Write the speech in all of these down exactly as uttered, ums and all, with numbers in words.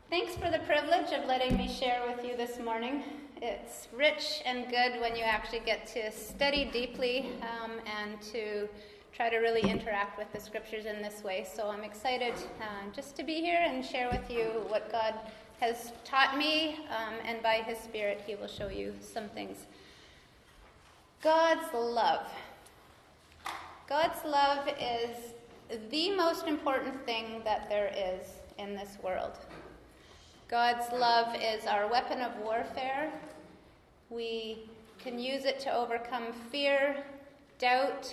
Thanks for the privilege of letting me share with you this morning. It's rich and good when you actually get to study deeply um, and to try to really interact with the scriptures in this way. So I'm excited uh, just to be here and share with you what God has taught me, um, and by His Spirit He will show you some things. God's love. God's love is the most important thing that there is in this world. God's love is our weapon of warfare. We can use it to overcome fear, doubt.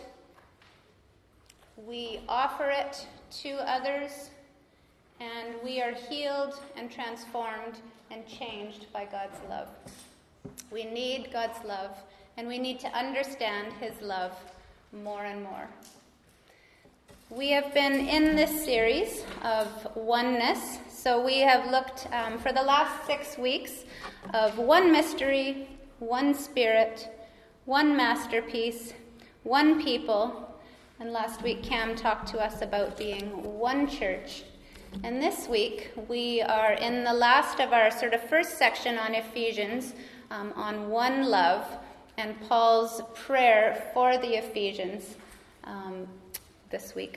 We offer it to others, and we are healed and transformed and changed by God's love. We need God's love, and we need to understand His love more and more. We have been in this series of oneness. So we have looked um, for the last six weeks of one mystery, one spirit, one masterpiece, one people. And last week Cam talked to us about being one church. And this week we are in the last of our sort of first section on Ephesians, um, on one love, and Paul's prayer for the Ephesians um, this week.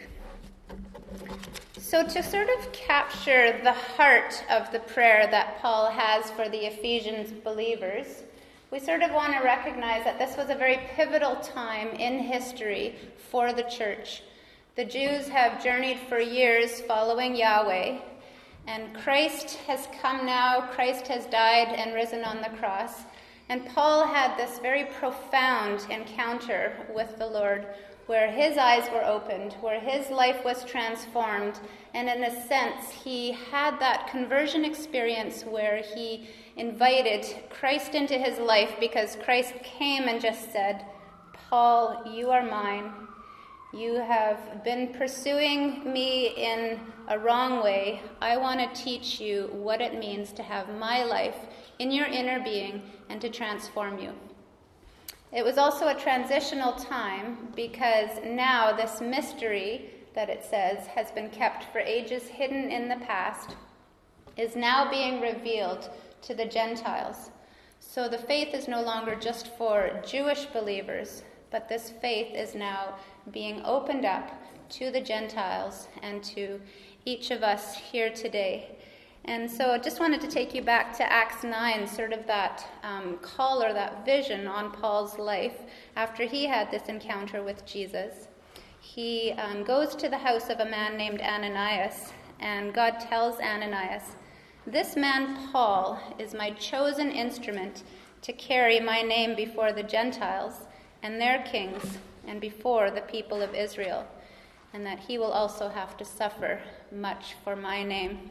So to sort of capture the heart of the prayer that Paul has for the Ephesians believers, we sort of want to recognize that this was a very pivotal time in history for the church. The Jews have journeyed for years following Yahweh, and Christ has come now. Christ has died and risen on the cross. And Paul had this very profound encounter with the Lord, where his eyes were opened, where his life was transformed, and in a sense, he had that conversion experience where he invited Christ into his life because Christ came and just said, "Paul, you are mine. You have been pursuing me in a wrong way. I want to teach you what it means to have my life in your inner being and to transform you." It was also a transitional time because now this mystery that it says has been kept for ages hidden in the past is now being revealed to the Gentiles. So the faith is no longer just for Jewish believers, but this faith is now being opened up to the Gentiles and to each of us here today. And so I just wanted to take you back to Acts nine, sort of that um, call or that vision on Paul's life after he had this encounter with Jesus. He um, goes to the house of a man named Ananias, and God tells Ananias, "This man Paul is my chosen instrument to carry my name before the Gentiles and their kings and before the people of Israel, and that he will also have to suffer much for my name."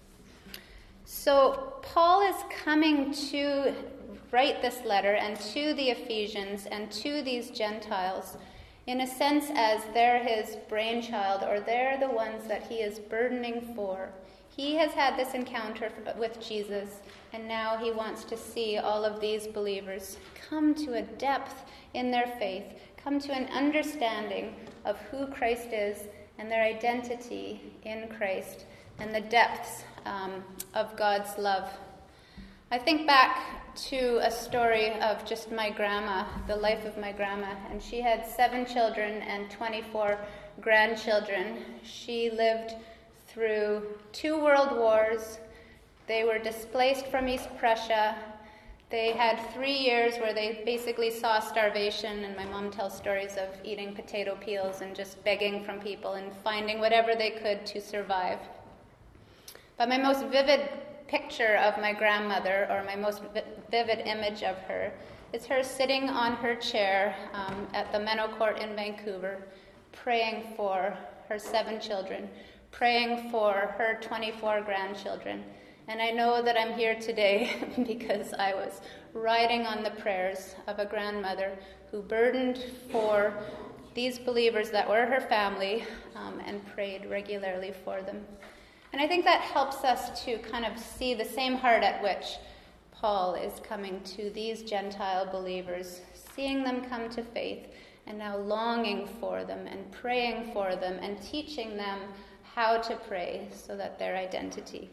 So Paul is coming to write this letter and to the Ephesians and to these Gentiles in a sense as they're his brainchild, or they're the ones that he is burdening for. He has had this encounter with Jesus, and now he wants to see all of these believers come to a depth in their faith, come to an understanding of who Christ is and their identity in Christ and the depths um, of God's love. I think back to a story of just my grandma, the life of my grandma, and she had seven children and twenty-four grandchildren. She lived through two world wars. They were displaced from East Prussia. They had three years where they basically saw starvation, and my mom tells stories of eating potato peels and just begging from people and finding whatever they could to survive. But my most vivid picture of my grandmother, or my most vi- vivid image of her, is her sitting on her chair um, at the Menno Court in Vancouver, praying for her seven children, praying for her twenty-four grandchildren. And I know that I'm here today because I was riding on the prayers of a grandmother who burdened for these believers that were her family um, and prayed regularly for them. And I think that helps us to kind of see the same heart at which Paul is coming to these Gentile believers, seeing them come to faith, and now longing for them and praying for them and teaching them how to pray so that their identity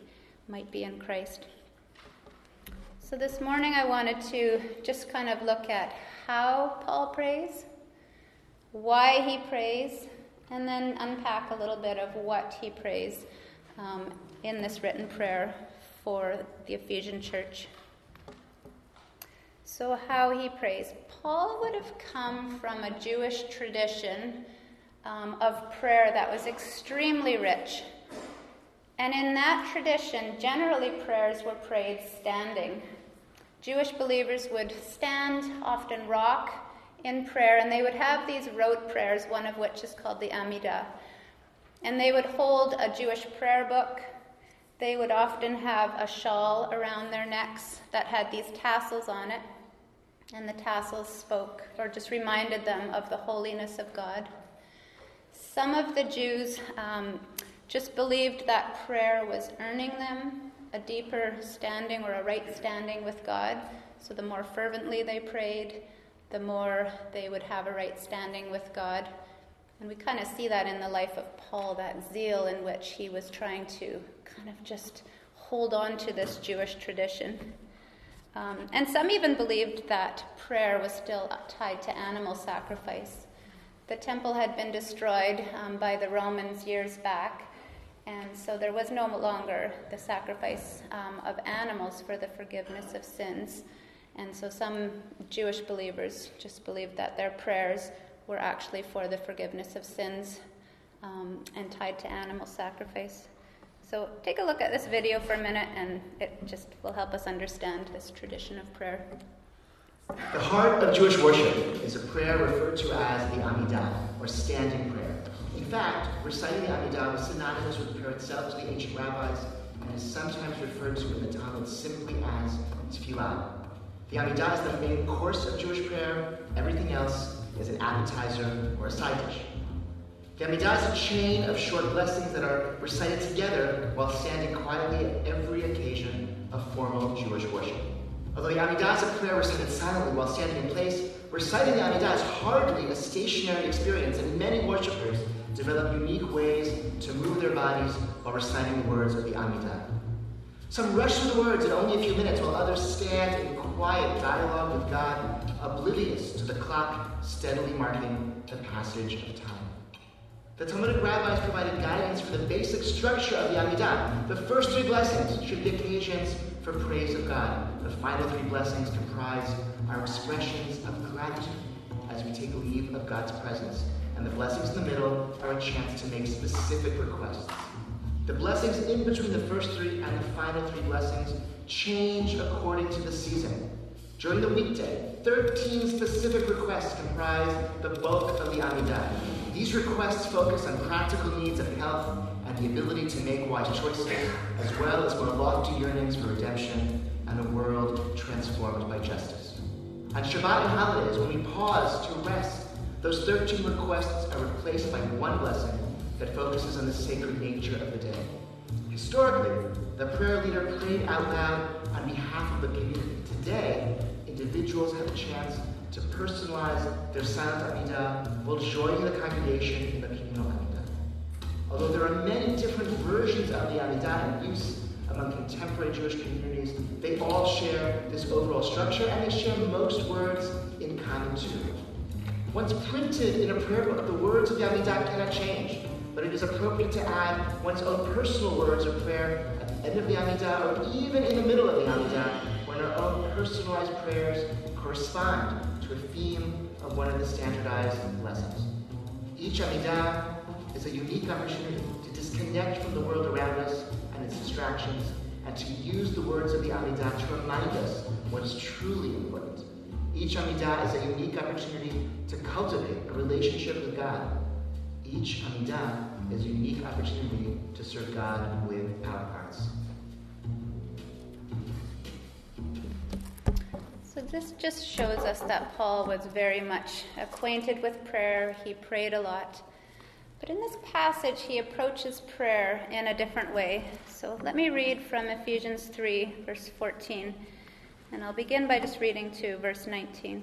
might be in Christ. So this morning I wanted to just kind of look at how Paul prays, why he prays, and then unpack a little bit of what he prays um, in this written prayer for the Ephesian church. So how he prays. Paul would have come from a Jewish tradition um, of prayer that was extremely rich. And in that tradition, generally prayers were prayed standing. Jewish believers would stand, often rock, in prayer, and they would have these rote prayers, one of which is called the Amidah. And they would hold a Jewish prayer book. They would often have a shawl around their necks that had these tassels on it, and the tassels spoke or just reminded them of the holiness of God. Some of the Jews um, just believed that prayer was earning them a deeper standing or a right standing with God. So the more fervently they prayed, the more they would have a right standing with God. And we kind of see that in the life of Paul, that zeal in which he was trying to kind of just hold on to this Jewish tradition. Um, and some even believed that prayer was still tied to animal sacrifice. The temple had been destroyed um, by the Romans years back, and so there was no longer the sacrifice um, of animals for the forgiveness of sins. And so some Jewish believers just believed that their prayers were actually for the forgiveness of sins um, and tied to animal sacrifice. So take a look at this video for a minute, and it just will help us understand this tradition of prayer. The heart of Jewish worship is a prayer referred to as the Amidah, or standing prayer. In fact, reciting the Amidah was synonymous with prayer itself to the ancient rabbis, and is sometimes referred to in the Talmud simply as tefillah. The Amidah is the main course of Jewish prayer. Everything else is an appetizer or a side dish. The Amidah is a chain of short blessings that are recited together while standing quietly at every occasion of formal Jewish worship. Although the Amidah is a prayer recited silently while standing in place, reciting the Amidah is hardly a stationary experience, and many worshipers develop unique ways to move their bodies while reciting the words of the Amidah. Some rush through the words in only a few minutes, while others stand in quiet dialogue with God, oblivious to the clock steadily marking the passage of time. The Talmudic rabbis provided guidance for the basic structure of the Amidah. The first three blessings should be occasions for praise of God. The final three blessings comprise our expressions of gratitude as we take leave of God's presence. And the blessings in the middle are a chance to make specific requests. The blessings in between the first three and the final three blessings change according to the season. During the weekday, thirteen specific requests comprise the bulk of the Amidah. These requests focus on practical needs of health and the ability to make wise choices, as well as more lofty yearnings for redemption and a world transformed by justice. On Shabbat and holidays, when we pause to rest, those thirteen requests are replaced by one blessing that focuses on the sacred nature of the day. Historically, the prayer leader prayed out loud on behalf of the community. Today, individuals have a chance to personalize their silent Amidah while joining the congregation in the communal Amidah. Although there are many different versions of the Amidah in use among contemporary Jewish communities, they all share this overall structure, and they share most words in common too. Once printed in a prayer book, the words of the Amidah cannot change, but it is appropriate to add one's own personal words of prayer at the end of the Amidah, or even in the middle of the Amidah, when our own personalized prayers correspond to a theme of one of the standardized lessons. Each Amidah is a unique opportunity to disconnect from the world around us and its distractions, and to use the words of the Amidah to remind us what is truly important. Each Amidah is a unique opportunity to cultivate a relationship with God. Each Amidah is a unique opportunity to serve God with our hearts. So this just shows us that Paul was very much acquainted with prayer. He prayed a lot. But in this passage, he approaches prayer in a different way. So let me read from Ephesians three, verse fourteen. And I'll begin by just reading to verse nineteen.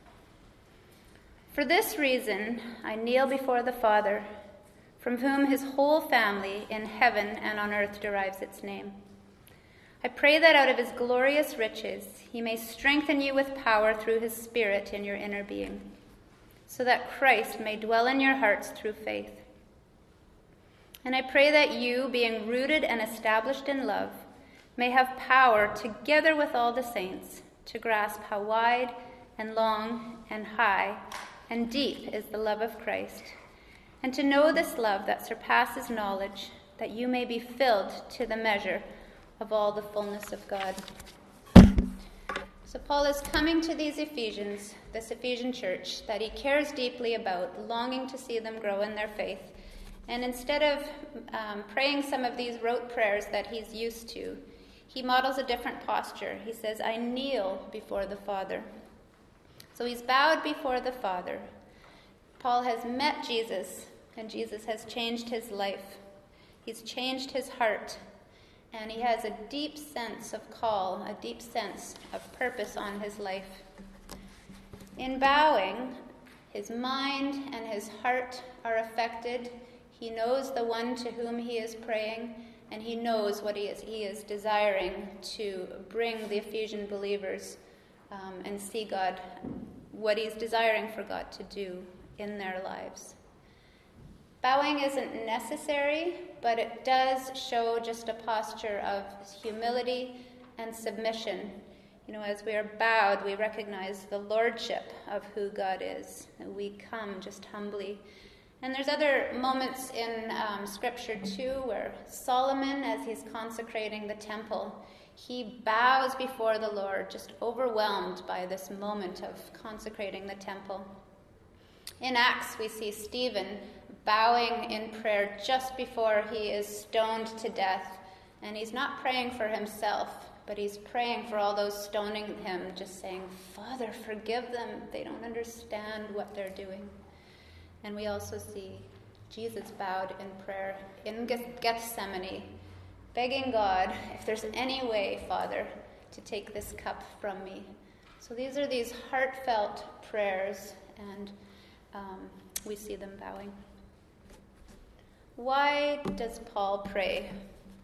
For this reason, I kneel before the Father, from whom his whole family in heaven and on earth derives its name. I pray that out of his glorious riches he may strengthen you with power through his Spirit in your inner being, so that Christ may dwell in your hearts through faith. And I pray that you, being rooted and established in love, may have power, together with all the saints, to grasp how wide and long and high and deep is the love of Christ, and to know this love that surpasses knowledge, that you may be filled to the measure of all the fullness of God. So Paul is coming to these Ephesians, this Ephesian church, that he cares deeply about, longing to see them grow in their faith. And instead of um, praying some of these rote prayers that he's used to, he models a different posture. He says, I kneel before the Father. So he's bowed before the Father. Paul has met Jesus, and Jesus has changed his life. He's changed his heart. And he has a deep sense of call, a deep sense of purpose on his life. In bowing, his mind and his heart are affected. He knows the one to whom he is praying, and he knows what he is, he is desiring to bring the Ephesian believers um, and see God, what he's desiring for God to do in their lives. Bowing isn't necessary, but it does show just a posture of humility and submission. You know, as we are bowed, we recognize the lordship of who God is. And we come just humbly. And there's other moments in um, Scripture, too, where Solomon, as he's consecrating the temple, he bows before the Lord, just overwhelmed by this moment of consecrating the temple. In Acts, we see Stephen bowing in prayer just before he is stoned to death. And he's not praying for himself, but he's praying for all those stoning him, just saying, Father, forgive them. They don't understand what they're doing. And we also see Jesus bowed in prayer in Gethsemane, begging God, if there's any way, Father, to take this cup from me. So these are these heartfelt prayers, and um, we see them bowing. Why does Paul pray?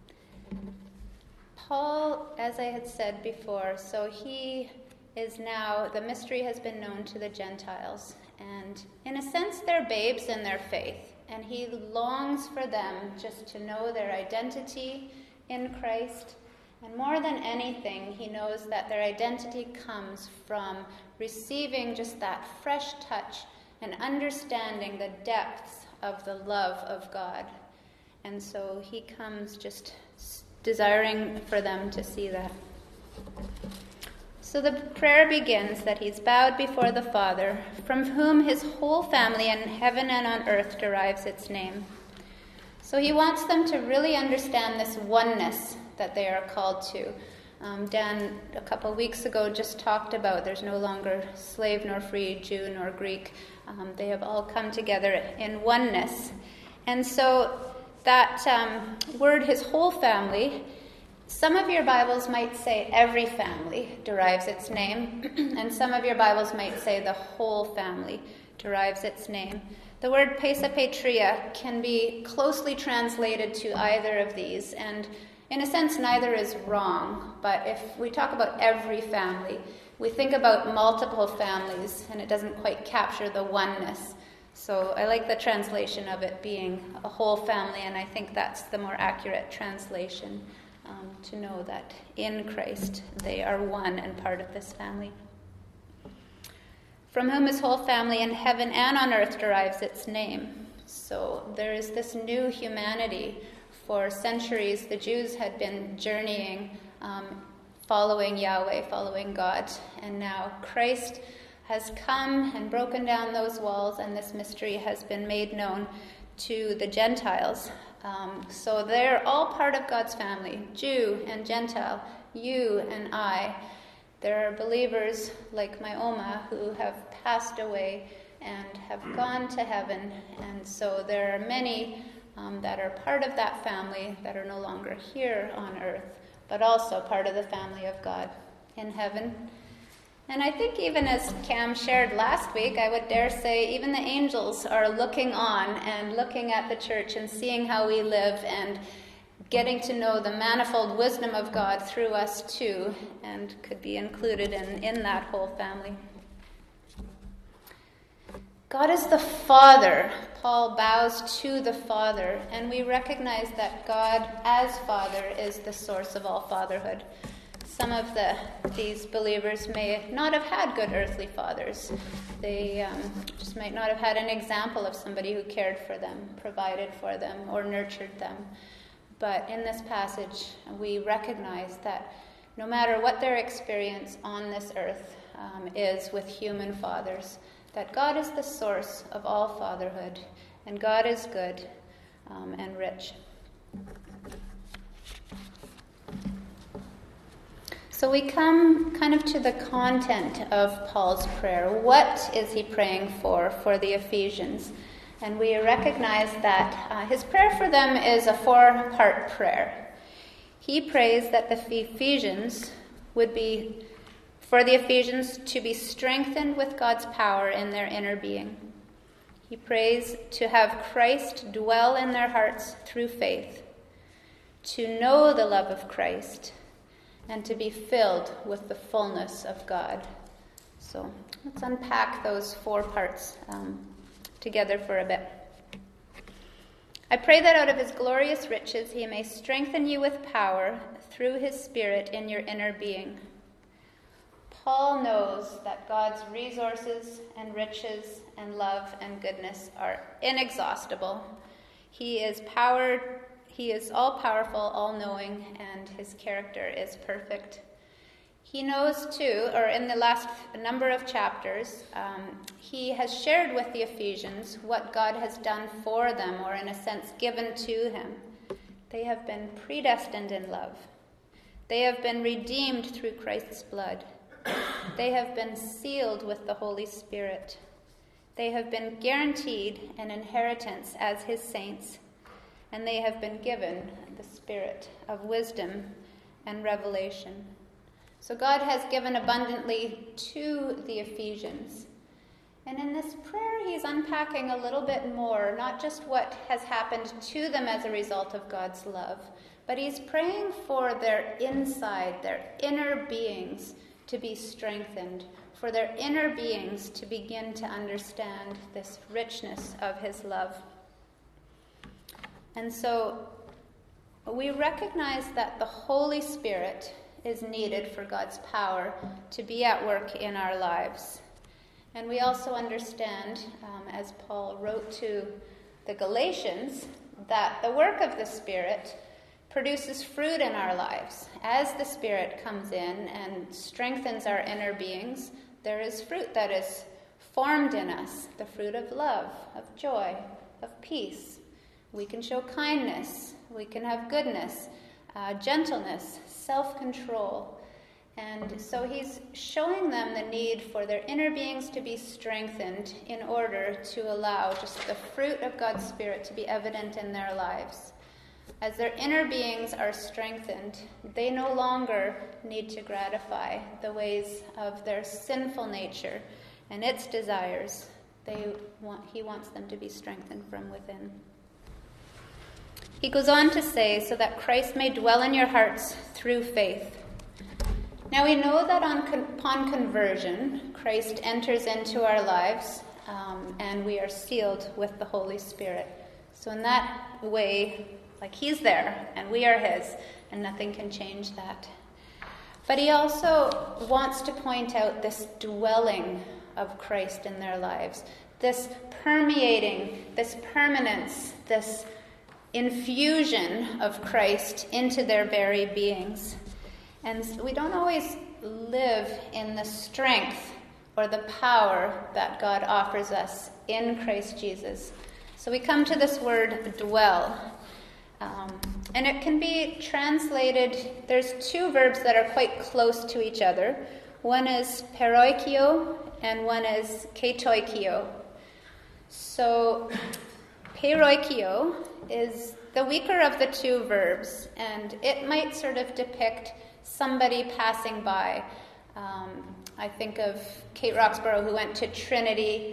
Paul, as I had said before, so he is now, the mystery has been known to the Gentiles. And in a sense, they're babes in their faith. And he longs for them just to know their identity in Christ. And more than anything, he knows that their identity comes from receiving just that fresh touch and understanding the depths of the love of God. And so he comes just desiring for them to see that. So the prayer begins that he's bowed before the Father, from whom his whole family in heaven and on earth derives its name. So he wants them to really understand this oneness that they are called to. Um, Dan, a couple weeks ago, just talked about there's no longer slave nor free, Jew nor Greek. Um, they have all come together in oneness. And so that um, word, his whole family, some of your Bibles might say every family derives its name, and some of your Bibles might say the whole family derives its name. The word Pesa Patria can be closely translated to either of these, and in a sense, neither is wrong. But if we talk about every family, we think about multiple families, and it doesn't quite capture the oneness. So I like the translation of it being a whole family, and I think that's the more accurate translation, um, to know that in Christ they are one and part of this family. From whom his whole family in heaven and on earth derives its name. So there is this new humanity. For centuries, the Jews had been journeying, um, following Yahweh, following God. And now Christ has come and broken down those walls, and this mystery has been made known to the Gentiles. Um, so they're all part of God's family, Jew and Gentile, you and I. There are believers like my Oma who have passed away and have gone to heaven. And so there are many Um, that are part of that family that are no longer here on earth, but also part of the family of God in heaven. And I think even as Cam shared last week, I would dare say even the angels are looking on and looking at the church and seeing how we live and getting to know the manifold wisdom of God through us too, and could be included in, in that whole family. God is the Father. Paul bows to the Father, and we recognize that God as Father is the source of all fatherhood. Some of the these believers may not have had good earthly fathers. They um, just might not have had an example of somebody who cared for them, provided for them, or nurtured them. But in this passage, we recognize that no matter what their experience on this earth um, is with human fathers, that God is the source of all fatherhood, and God is good um, and rich. So we come kind of to the content of Paul's prayer. What is he praying for, for the Ephesians? And we recognize that uh, his prayer for them is a four-part prayer. He prays that the Ephesians would be, for the Ephesians to be strengthened with God's power in their inner being. He prays to have Christ dwell in their hearts through faith, to know the love of Christ, and to be filled with the fullness of God. So let's unpack those four parts um, together for a bit. I pray that out of his glorious riches he may strengthen you with power through his Spirit in your inner being. Paul knows that God's resources and riches and love and goodness are inexhaustible. He is powered He is all-powerful, all-knowing, and his character is perfect. He knows, too, or in the last number of chapters, um, he has shared with the Ephesians what God has done for them, or in a sense, given to him. They have been predestined in love. They have been redeemed through Christ's blood. They have been sealed with the Holy Spirit. They have been guaranteed an inheritance as his saints, and they have been given the spirit of wisdom and revelation. So God has given abundantly to the Ephesians. And in this prayer, he's unpacking a little bit more, not just what has happened to them as a result of God's love, but he's praying for their inside, their inner beings to be strengthened, for their inner beings to begin to understand this richness of his love. And so we recognize that the Holy Spirit is needed for God's power to be at work in our lives. And we also understand, um, as Paul wrote to the Galatians, that the work of the Spirit produces fruit in our lives. As the Spirit comes in and strengthens our inner beings, there is fruit that is formed in us, the fruit of love, of joy, of peace. We can show kindness, we can have goodness, uh, gentleness, self-control. And so he's showing them the need for their inner beings to be strengthened in order to allow just the fruit of God's Spirit to be evident in their lives. As their inner beings are strengthened, they no longer need to gratify the ways of their sinful nature and its desires. They want, he wants them to be strengthened from within. He goes on to say, so that Christ may dwell in your hearts through faith. Now we know that on con- upon conversion, Christ enters into our lives, um, and we are sealed with the Holy Spirit. So in that way, like he's there, and we are his, and nothing can change that. But he also wants to point out this dwelling of Christ in their lives, this permeating, this permanence, this infusion of Christ into their very beings. And we don't always live in the strength or the power that God offers us in Christ Jesus. So we come to this word dwell. Um, and it can be translated, there's two verbs that are quite close to each other. One is paroikio and one is ketoikio. So paroikio is the weaker of the two verbs, and it might sort of depict somebody passing by. Um, I think of Kate Roxborough, who went to Trinity,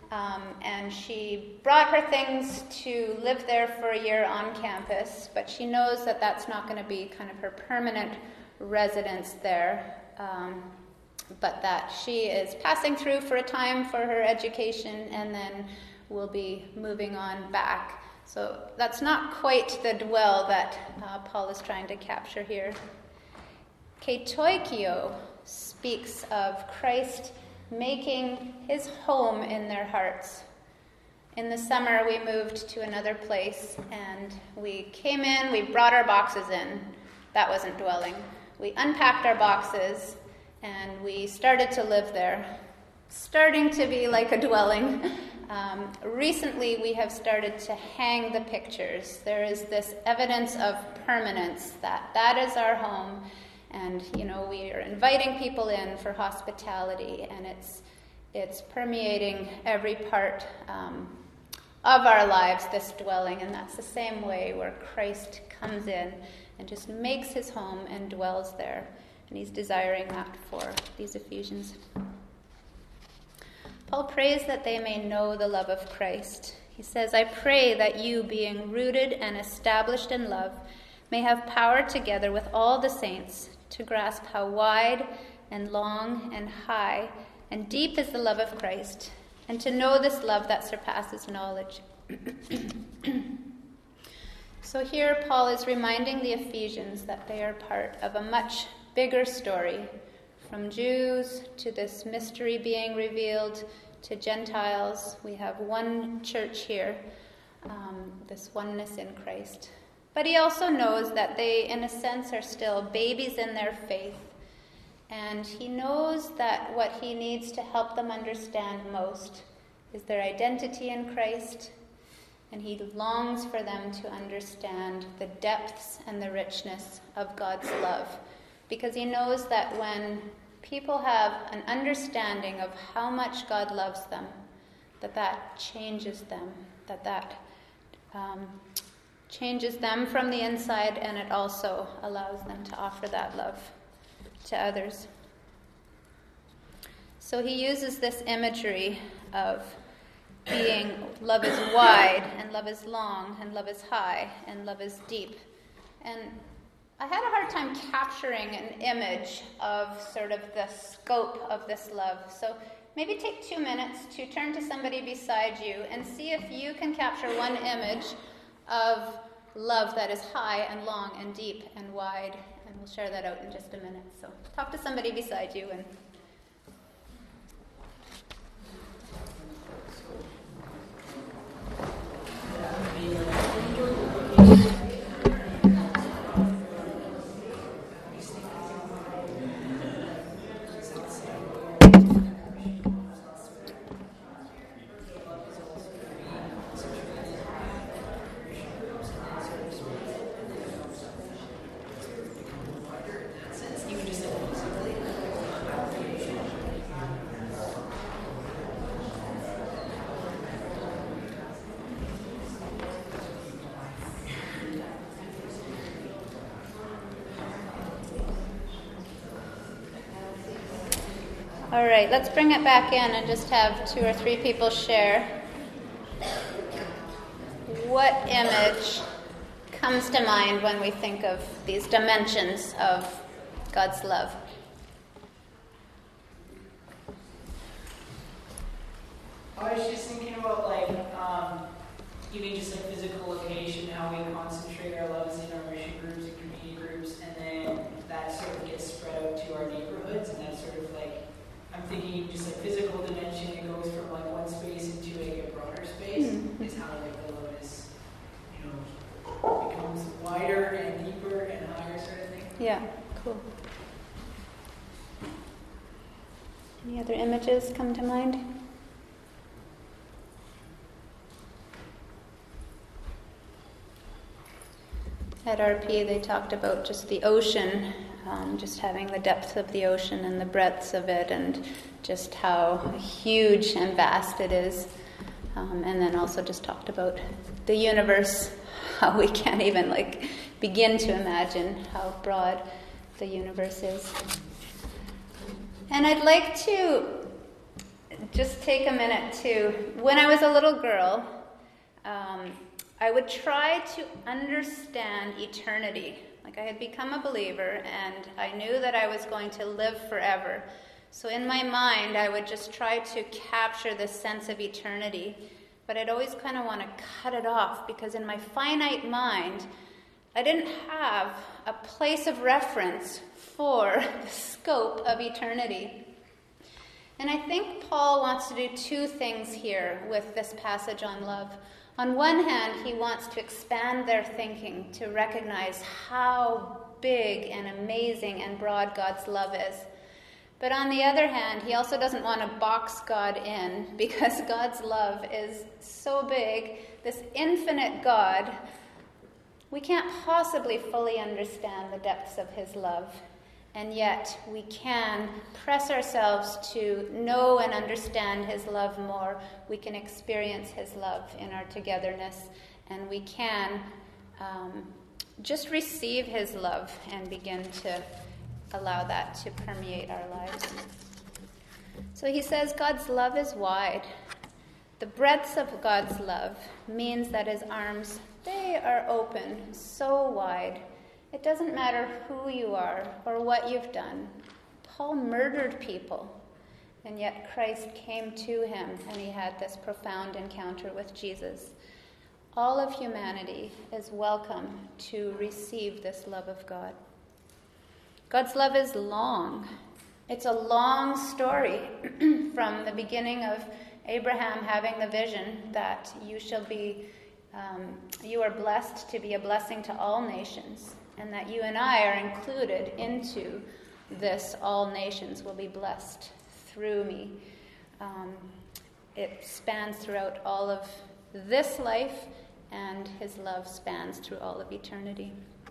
Um, and she brought her things to live there for a year on campus, but she knows that that's not going to be kind of her permanent residence there, um, but that she is passing through for a time for her education and then will be moving on back. So that's not quite the dwell that uh, Paul is trying to capture here. Ketoikio speaks of Christ making his home in their hearts. In the summer, we moved to another place, and we came in, we brought our boxes in. That wasn't dwelling. We unpacked our boxes, and we started to live there, starting to be like a dwelling. Um, recently, we have started to hang the pictures. There is this evidence of permanence, that that is our home. And, you know, we are inviting people in for hospitality, and it's it's permeating every part um, of our lives, this dwelling. And that's the same way where Christ comes in and just makes his home and dwells there. And he's desiring that for these Ephesians. Paul prays that they may know the love of Christ. He says, I pray that you, being rooted and established in love, may have power together with all the saints to grasp how wide and long and high and deep is the love of Christ, and to know this love that surpasses knowledge. So here Paul is reminding the Ephesians that they are part of a much bigger story, from Jews to this mystery being revealed to Gentiles. We have one church here, um, this oneness in Christ. But he also knows that they, in a sense, are still babies in their faith. And he knows that what he needs to help them understand most is their identity in Christ. And he longs for them to understand the depths and the richness of God's love. Because he knows that when people have an understanding of how much God loves them, that that changes them, that that um, changes them from the inside, and it also allows them to offer that love to others. So he uses this imagery of being love is wide, and love is long, and love is high, and love is deep. And I had a hard time capturing an image of sort of the scope of this love. So maybe take two minutes to turn to somebody beside you and see if you can capture one image of love that is high and long and deep and wide. And we'll share that out in just a minute. So talk to somebody beside you and all right, let's bring it back in and just have two or three people share. What image comes to mind when we think of these dimensions of God's love? I was just thinking about, like, um, even just like physical location, how we concentrate our loves in our mission groups and community groups, and then that sort of gets spread out to our neighborhoods, and that's sort of like, I'm thinking just like physical dimension, it goes from like one space into like a broader space, mm-hmm. is how like the love is, you know, becomes wider and deeper and higher sort of thing. Yeah, cool. Any other images come to mind? At R P, they talked about just the ocean, um, just having the depth of the ocean and the breadths of it, and just how huge and vast it is. Um, and then also just talked about the universe, how we can't even like begin to imagine how broad the universe is. And I'd like to just take a minute to, when I was a little girl, um, I would try to understand eternity. Like I had become a believer and I knew that I was going to live forever. So in my mind, I would just try to capture this sense of eternity. But I'd always kind of want to cut it off because in my finite mind, I didn't have a place of reference for the scope of eternity. And I think Paul wants to do two things here with this passage on love. On one hand, he wants to expand their thinking to recognize how big and amazing and broad God's love is. But on the other hand, he also doesn't want to box God in because God's love is so big, this infinite God. We can't possibly fully understand the depths of his love, and yet we can press ourselves to know and understand his love more. We can experience his love in our togetherness, and we can um, just receive his love and begin to allow that to permeate our lives. So he says God's love is wide. The breadth of God's love means that his arms, they are open so wide. It doesn't matter who you are or what you've done. Paul murdered people, and yet Christ came to him and he had this profound encounter with Jesus. All of humanity is welcome to receive this love of God. God's love is long. It's a long story from the beginning of Abraham having the vision that you shall be, um, you are blessed to be a blessing to all nations, and that you and I are included into this. All nations will be blessed through me. Um, it spans throughout all of this life, and his love spans through all of eternity.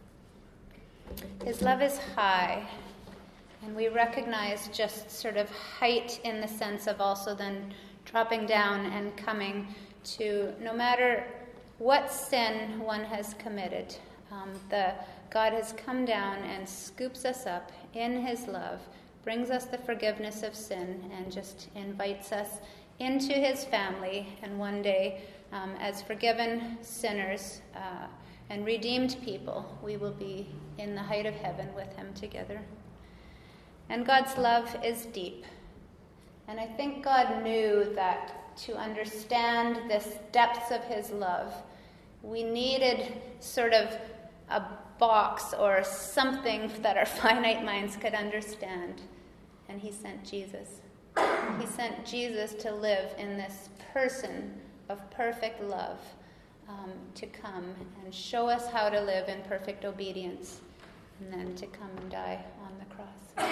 His love is high, and we recognize just sort of height in the sense of also then dropping down and coming to, no matter what sin one has committed, um, the God has come down and scoops us up in his love, brings us the forgiveness of sin, and just invites us into his family, and one day, um, as forgiven sinners, uh, and redeemed people, we will be in the height of heaven with him together. And God's love is deep. And I think God knew that to understand this depths of his love, we needed sort of a box or something that our finite minds could understand. And he sent Jesus. He sent Jesus to live in this person of perfect love. Um, to come and show us how to live in perfect obedience, and then to come and die on the cross.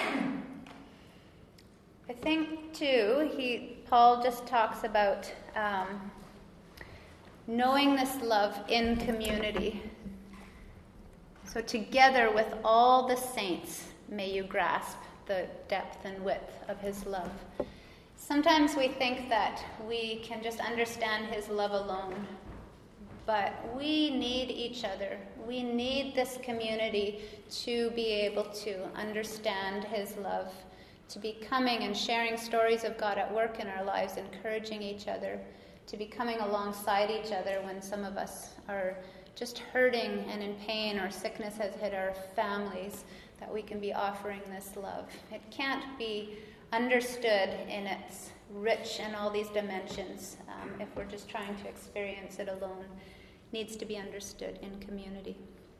I think, too, he Paul just talks about um, knowing this love in community. So together with all the saints, may you grasp the depth and width of his love. Sometimes we think that we can just understand his love alone. But we need each other. We need this community to be able to understand his love, to be coming and sharing stories of God at work in our lives, encouraging each other, to be coming alongside each other when some of us are just hurting and in pain or sickness has hit our families, that we can be offering this love. It can't be understood in its rich and all these dimensions um, if we're just trying to experience it alone. It needs to be understood in community.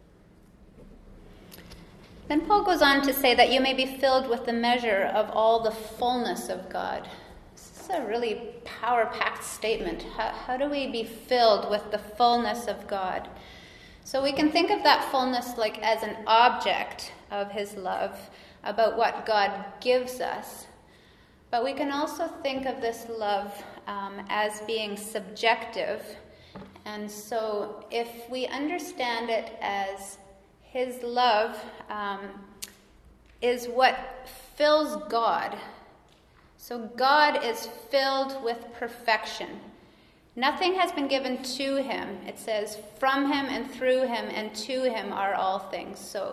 Then Paul goes on to say that you may be filled with the measure of all the fullness of God. This is a really power-packed statement. How, how do we be filled with the fullness of God? So we can think of that fullness like as an object of his love, about what God gives us. But we can also think of this love um, as being subjective. And so if we understand it as his love um, is what fills God. So God is filled with perfection. Nothing has been given to him. It says, from him and through him and to him are all things. So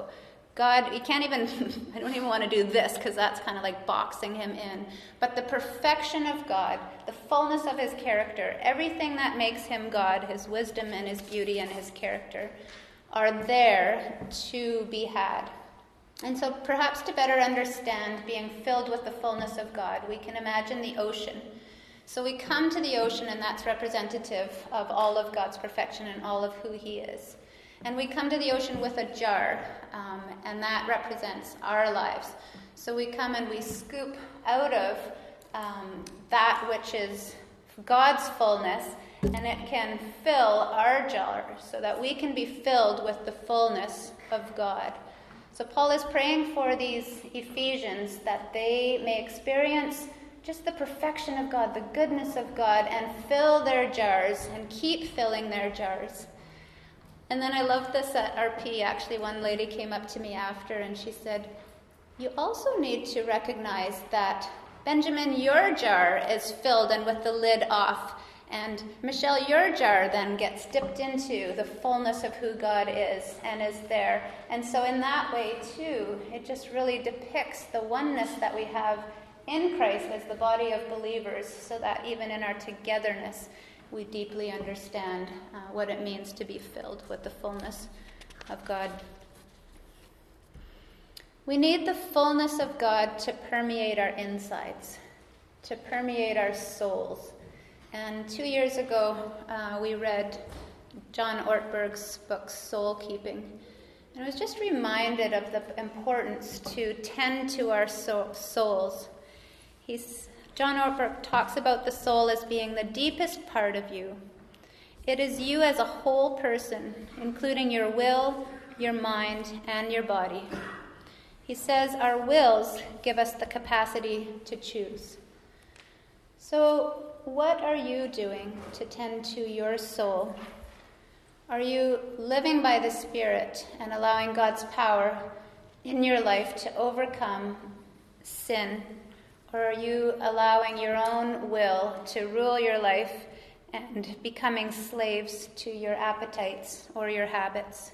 God, you can't even, I don't even want to do this because that's kind of like boxing him in. But the perfection of God, the fullness of his character, everything that makes him God, his wisdom and his beauty and his character, are there to be had. And so perhaps to better understand being filled with the fullness of God, we can imagine the ocean. So we come to the ocean, and that's representative of all of God's perfection and all of who he is. And we come to the ocean with a jar, um, and that represents our lives. So we come and we scoop out of um, that which is God's fullness, and it can fill our jar so that we can be filled with the fullness of God. So Paul is praying for these Ephesians that they may experience just the perfection of God, the goodness of God, and fill their jars and keep filling their jars. And then I love this at R P. Actually, one lady came up to me after and she said, you also need to recognize that, Benjamin, your jar is filled and with the lid off. And Michelle, your jar then gets dipped into the fullness of who God is and is there. And so in that way, too, it just really depicts the oneness that we have in Christ as the body of believers, so that even in our togetherness, we deeply understand uh, what it means to be filled with the fullness of God. We need the fullness of God to permeate our insides, to permeate our souls. And two years ago, uh, we read John Ortberg's book, Soul Keeping. And I was just reminded of the importance to tend to our so- souls. He's, John Ortberg talks about the soul as being the deepest part of you. It is you as a whole person, including your will, your mind, and your body. He says our wills give us the capacity to choose. So, what are you doing to tend to your soul? Are you living by the Spirit and allowing God's power in your life to overcome sin? Or are you allowing your own will to rule your life and becoming slaves to your appetites or your habits?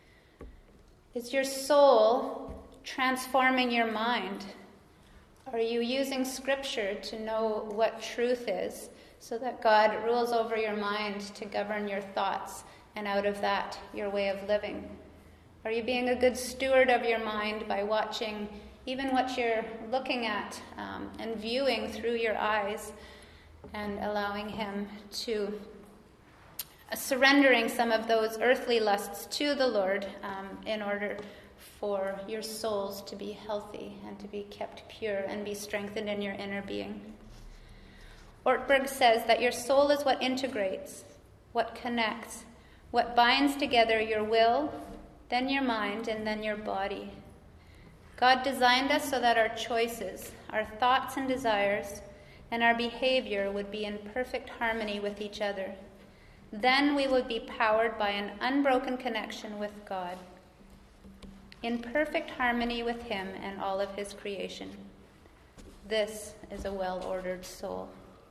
Is your soul transforming your mind? Are you using Scripture to know what truth is so that God rules over your mind to govern your thoughts and out of that your way of living? Are you being a good steward of your mind by watching even what you're looking at um, and viewing through your eyes and allowing him to, uh, surrendering some of those earthly lusts to the Lord um, in order for your souls to be healthy and to be kept pure and be strengthened in your inner being. Ortberg says that your soul is what integrates, what connects, what binds together your will, then your mind, and then your body. God designed us so that our choices, our thoughts and desires, and our behavior would be in perfect harmony with each other. Then we would be powered by an unbroken connection with God, in perfect harmony with him and all of his creation. This is a well-ordered soul.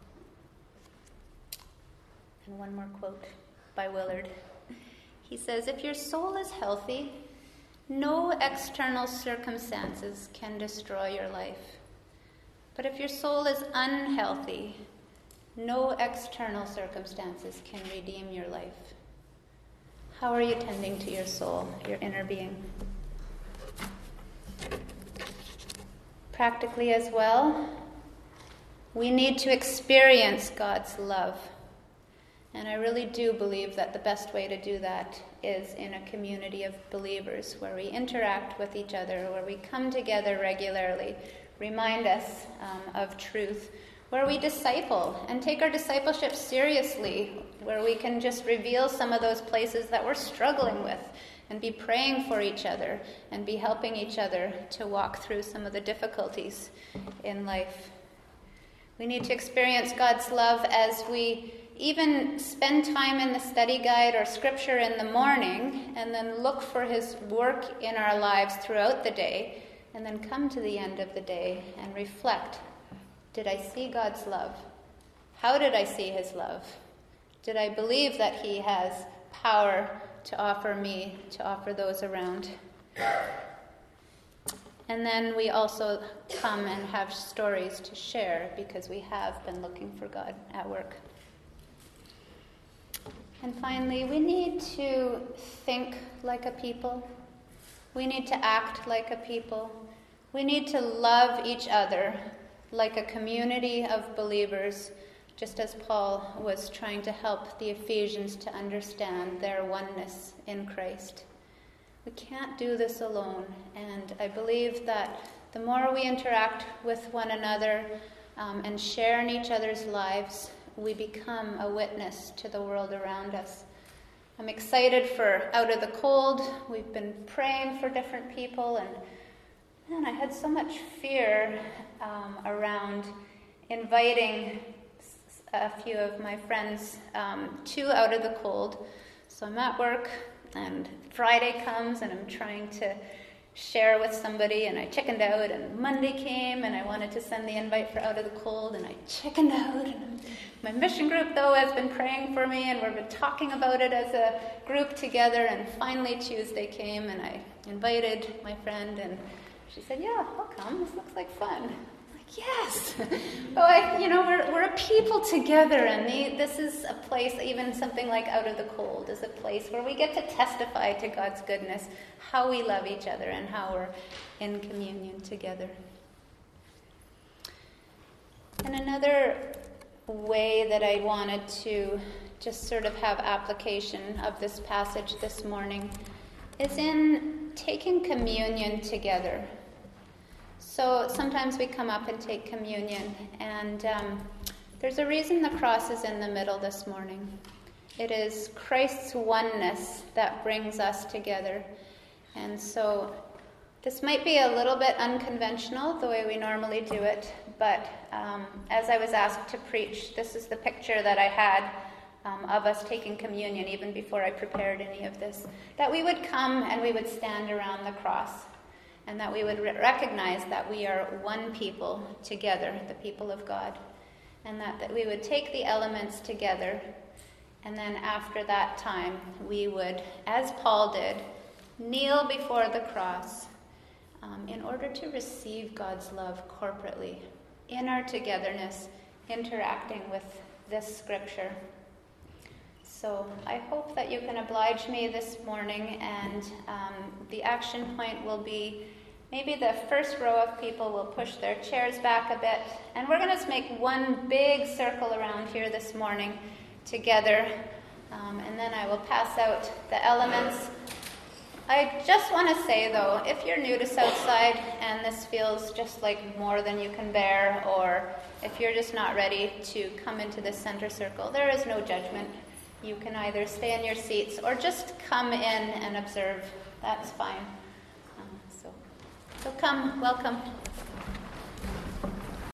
And one more quote by Willard. He says, if your soul is healthy, no external circumstances can destroy your life. But if your soul is unhealthy, no external circumstances can redeem your life. How are you tending to your soul, your inner being? Practically as well, we need to experience God's love. And I really do believe that the best way to do that is in a community of believers where we interact with each other, where we come together regularly, remind us um, of truth, where we disciple and take our discipleship seriously, where we can just reveal some of those places that we're struggling with and be praying for each other and be helping each other to walk through some of the difficulties in life. We need to experience God's love as we even spend time in the study guide or scripture in the morning and then look for his work in our lives throughout the day and then come to the end of the day and reflect. Did I see God's love? How did I see his love? Did I believe that he has power to offer me, to offer those around? And then we also come and have stories to share because we have been looking for God at work. And finally, we need to think like a people. We need to act like a people. We need to love each other like a community of believers, just as Paul was trying to help the Ephesians to understand their oneness in Christ. We can't do this alone, and I believe that the more we interact with one another um, and share in each other's lives, we become a witness to the world around us. I'm excited for Out of the Cold. We've been praying for different people, and man, I had so much fear um, around inviting a few of my friends um, to Out of the Cold. So I'm at work, and Friday comes, and I'm trying to share with somebody, and I chickened out, and Monday came, and I wanted to send the invite for Out of the Cold, and I chickened out, and my mission group, though, has been praying for me, and we've been talking about it as a group together, and finally Tuesday came, and I invited my friend, and she said, yeah, I'll come, this looks like fun. I'm like, yes! Oh, I, you know, we're, we're a people together, and the, this is a place, even something like Out of the Cold, is a place where we get to testify to God's goodness, how we love each other, and how we're in communion together. And another way that I wanted to just sort of have application of this passage this morning is in taking communion together. So sometimes we come up and take communion, and um, there's a reason the cross is in the middle this morning. It is Christ's oneness that brings us together. And so this might be a little bit unconventional, the way we normally do it, but um, as I was asked to preach, this is the picture that I had um, of us taking communion, even before I prepared any of this, that we would come and we would stand around the cross, and that we would re- recognize that we are one people together, the people of God, and that, that we would take the elements together, and then after that time, we would, as Paul did, kneel before the cross um, in order to receive God's love corporately, in our togetherness, interacting with this scripture. So I hope that you can oblige me this morning, and um, the action point will be maybe the first row of people will push their chairs back a bit, and we're going to make one big circle around here this morning together, um, and then I will pass out the elements. I just want to say, though, if you're new to Southside and this feels just like more than you can bear, or if you're just not ready to come into this center circle, there is no judgment. You can either stay in your seats or just come in and observe. That's fine. Um, so, so come, welcome.